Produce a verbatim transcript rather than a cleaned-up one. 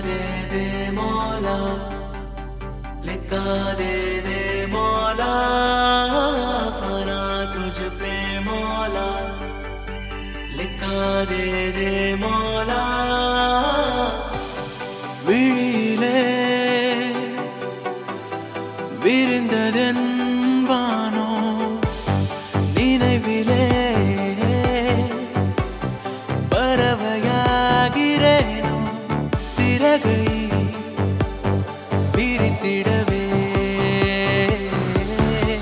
दे दे मौला लिखा दे दे मौला फना तुझ पे मौला लिखा दे दे मौला விழியிலே விரிந்ததென் வானோ நினைவிலே பறவையாகிறேனோ சிறகை